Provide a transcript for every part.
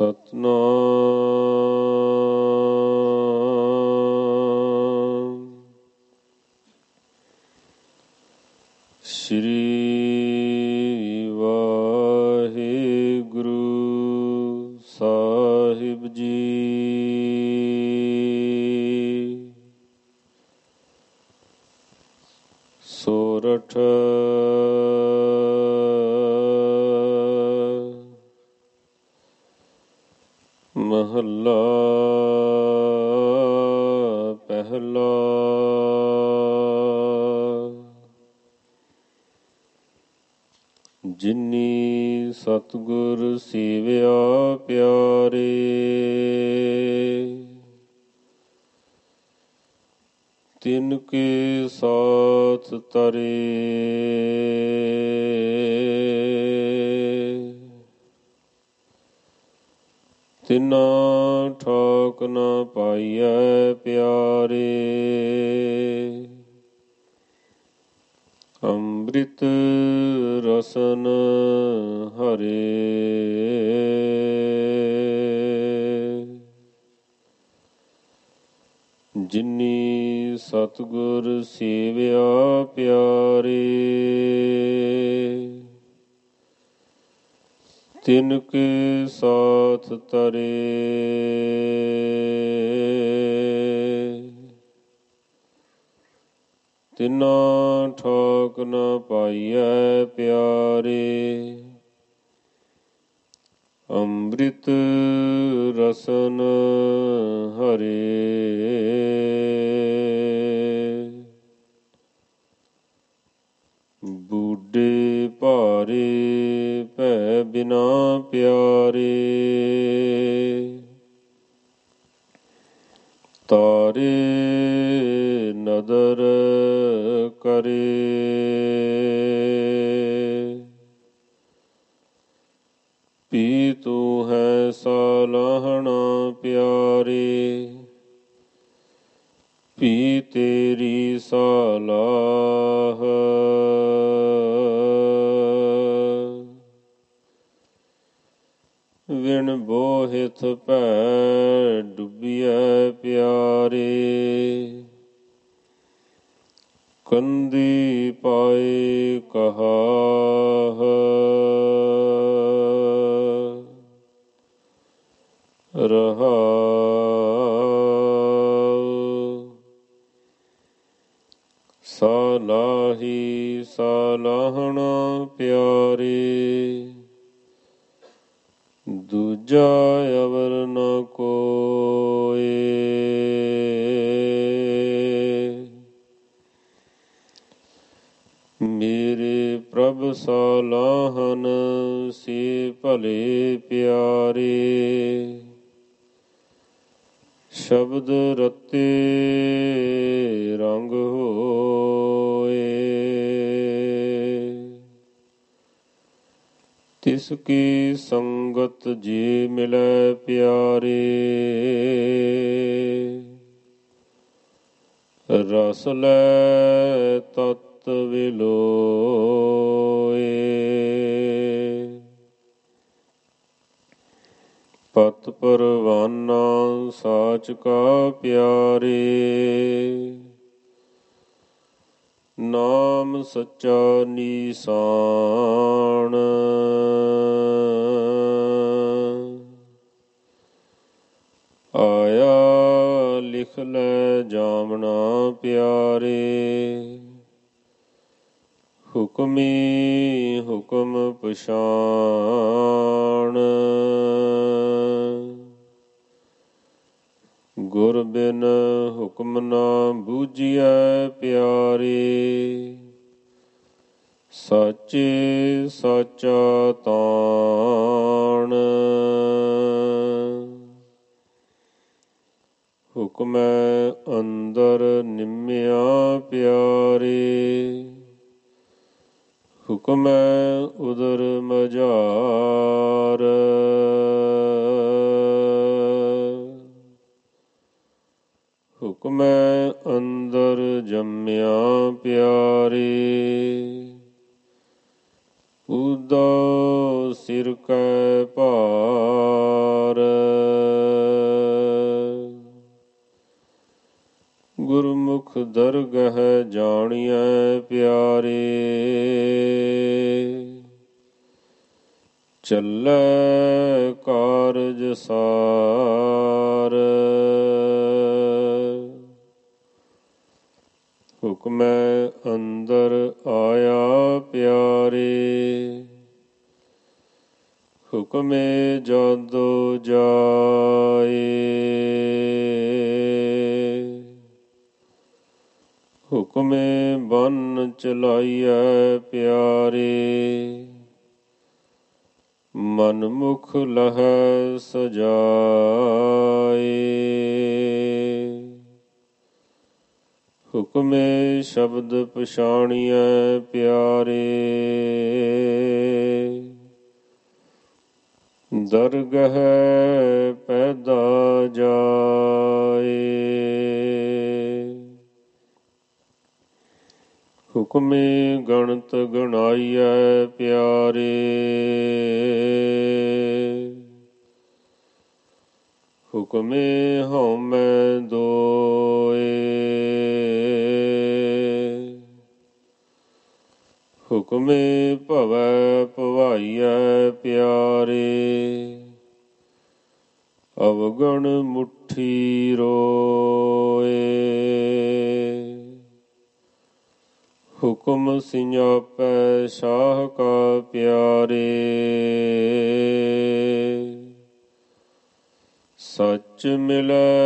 ਸਤਿਨਾਮ ਸ੍ਰੀ ਵਾਹਿਗੁਰੂ ਸਾਹਿਬ ਜੀ। ਸੋਰਠ ਮਹੱਲਾ ਪਹਿਲਾ। ਜਿਨੀ ਸਤਿਗੁਰ ਸੇਵਿਆ ਪਿਆਰੇ, ਤਿਨ ਕੇ ਸਾਥ ਤਰੇ। ਤਿਨਾ ਠਾਕ ਨ ਪਾਈਐ ਪਿਆਰੇ, ਅੰਮ੍ਰਿਤ ਰਸਨ ਹਰੇ। ਜਿਨੀ ਸਤਿਗੁਰ ਸੇਵਿਆ ਪਿਆਰੇ, ਤਿਨ ਕੇ ਸਾਥ ਤਰੇ। ਤਿਨਾ ਠਾਕ ਨ ਪਾਈਐ ਪਿਆਰੇ, ਅੰਮ੍ਰਿਤ ਰਸਨ ਹਰੇ। ਬੁੱਢੇ ਭਾਰੇ ਭੈ ਬਿਨਾ ਪਿਆਰੇ, ਤਾਰੇ ਨਦਰ ਕਰੇ। ਪੀ ਤੂੰ ਹੈ ਸਾਲਾਹਣਾ ਪਿਆਰੇ, ਪੀ ਤੇਰੀ ਸਾਲਾਹ। ਵਿਣ ਬੋਹਿਥ ਭੈ ਡੁੱਬੀਐ ਪਿਆਰੇ, ਕੰਦੀ ਪਾਏ ਕਹਾਹ। ਰਹਾਉ ਸਾਲਾਹੀ ਸਾਲਾਹਣਾ ਪਿਆਰੇ, ਦੂਜਾ ਅਵਰ ਨ ਕੋਇ। ਮੇਰੇ ਪ੍ਰਭ ਸਾਲਾਹਨ ਸੇ ਭਲੇ ਪਿਆਰੇ, ਸ਼ਬਦ ਰਤੇ ਰੰਗ ਹੋਏ। ਤਿਸ ਕੀ ਸੰਗਤ ਜੇ ਮਿਲੈ ਪਿਆਰੇ, ਰਸ ਲੈ ਤਤ ਵਿਲੋਏ। ਪਤ ਪਰਵਾਨਾ ਸਾਚ ਕਾ ਪਿਆਰੇ, ਨਾਮ ਸੱਚਾ ਨੀਸਾਨ। ਆਇਆ ਲਿਖ ਲੈ ਜਾਮਣਾ ਪਿਆਰੇ, ਹੁਕਮੀ ਹੁਕਮ ਪਛਾਣ। ਗੁਰ ਬਿਨ ਹੁਕਮ ਨਾ ਬੂਝੀਐ ਪਿਆਰੇ, ਸਾਚੇ ਸਾਚਾ ਤਾਣ। ਹੁਕਮੈ ਅੰਦਰ ਨਿਮਿਆ ਪਿਆਰੇ, ਹੁਕਮੈ ਉਦਰ ਮਝਾਰ। ਹੁਕਮੈ ਅੰਦਰ ਜੰਮਿਆ ਪਿਆਰੇ, ਊਦਾ ਸਿਰ ਕੈ ਭਾਰ। ਦਰਗਹ ਜਾਣੀਐ ਪਿਆਰੇ। ਚੱਲੈ ਕਾਰਜ ਸਾਰ ਹੁਕਮੈ ਅੰਦਰ ਆਇਆ ਪਿਆਰੇ। ਹੁਕਮੇ ਜਾਦੋ ਜਾਏ ਹੁਕਮੇ ਬੰਨ ਚਲਾਈਐ ਪਿਆਰੇ। ਮਨ ਮੁਖ ਲਹੈ ਸਜਾਏ ਹੁਕਮੇ ਸ਼ਬਦ ਪਛਾਣੀਐ ਪਿਆਰੇ। ਦਰਗਹ ਪੈਦਾ ਜਾਏ ਹੁਕਮੇ ਗਣਤ ਗਣਾਈਐ ਪਿਆਰੇ। ਹੁਕਮੇ ਹਉਮੈ ਦੋਏ ਹੁਕਮੇ ਭਵੈ ਭਵਾਈਐ ਪਿਆਰੇ। ਅਵਗਣ ਮੁਠੀ ਰੋਏ ਹੁਕਮ ਸਿਆਪੈ ਸ਼ਾਹ ਕਾ ਪਿਆਰੇ। ਸੱਚ ਮਿਲੈ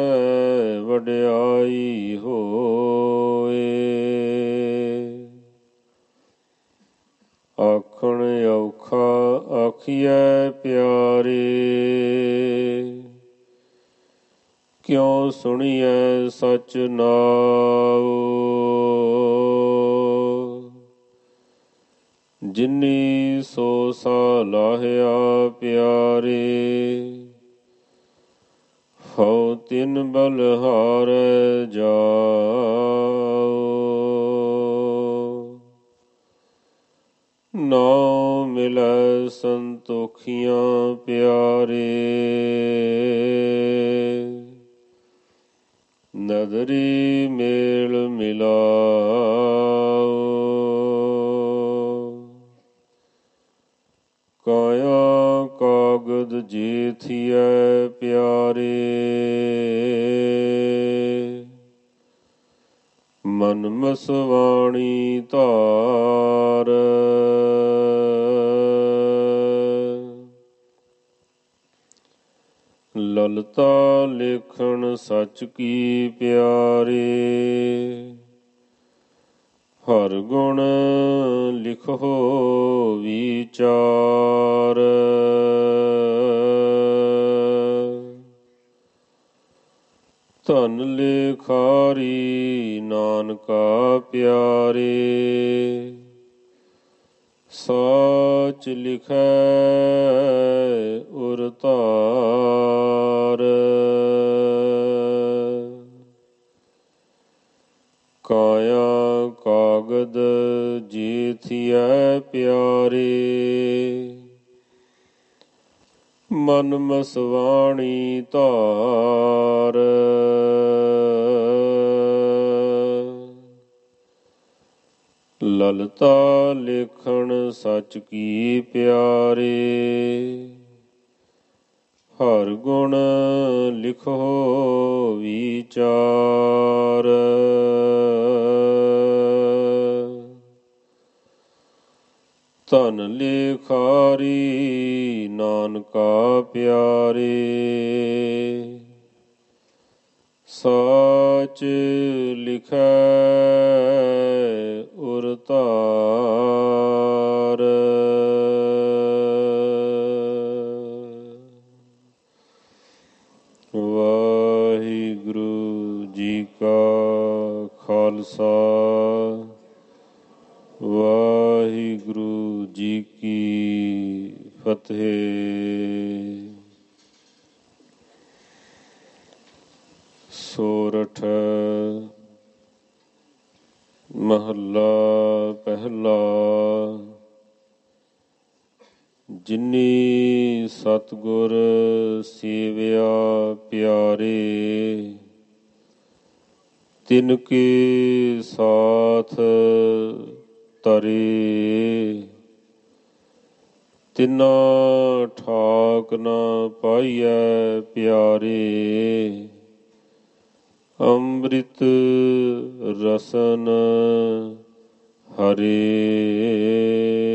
ਵਡਿਆਈ ਹੋਏ ਆਖਣ ਔਖਾ ਆਖੀਐ ਪਿਆਰੇ। ਕਿਉ ਸੁਣੀਐ ਸਚ ਨਾਉ ਜਿਨੀ ਸੋ ਸਾਲਾਹਿਆ ਪਿਆਰੇ। ਹਉ ਤਿਨ ਬਲਹਾਰੈ ਜਾਉ ਨਾਉ ਮਿਲੈ ਸੰਤੋਖੀਆਂ ਪਿਆਰੇ। ਨਦਰੀ ਮੇਲ ਮਿਲਾਉ ਕਾਇਆ ਕਾਗਦ ਜੀਥੀਐ ਪਿਆਰੇ। ਮਨ ਮਸਵਾਣੀ ਧਾਰ ਲਲਤਾ ਲੇਖਣ ਸਚ ਕੀ ਪਿਆਰੇ। ਹਰ ਗੁਣ ਲਿਖੋ ਵਿਚਾਰ ਧਨ ਲੇਖਾਰੀ ਨਾਨਕਾ ਪਿਆਰੇ। ਸਾਚ ਲਿਖੈ ਉਰ ਧਾਰ ਕਾਇਆ ਕਾਗਦ ਜੀਥੀਐ ਪਿਆਰੇ। ਮਨ ਮਸਵਾਣੀ ਧਾਰ ਲਲਤਾ ਲੇਖਣ ਸਚ ਕੀ ਪਿਆਰੇ। ਹਰ ਗੁਣ ਲਿਖੋ ਵਿਚਾਰ ਧਨ ਲੇਖਾਰੀ ਨਾਨਕਾ ਪਿਆਰੇ। ਸਾਚ ਲਿਖੈ ਉਰ ਧਾਰ ਵਾਹਿਗੁਰੂ ਜੀ ਕਾ ਖਾਲਸਾ ਵਾਹਿਗੁਰੂ ਜੀ ਕੀ ਫਤਿਹ। ਸੋਰਠ ਮਹੱਲਾ ਪਹਿਲਾ। ਜਿਨੀ ਸਤਿਗੁਰ ਸੇਵਿਆ ਪਿਆਰੇ ਤਿਨ ਕੇ ਸਾਥ ਤਰੇ, ਤਿਨਾ ਠਾਕ ਨਾ ਪਾਈਐ ਪਿਆਰੇ। ਅੰਮ੍ਰਿਤ ਰਸਨ ਹਰੇ।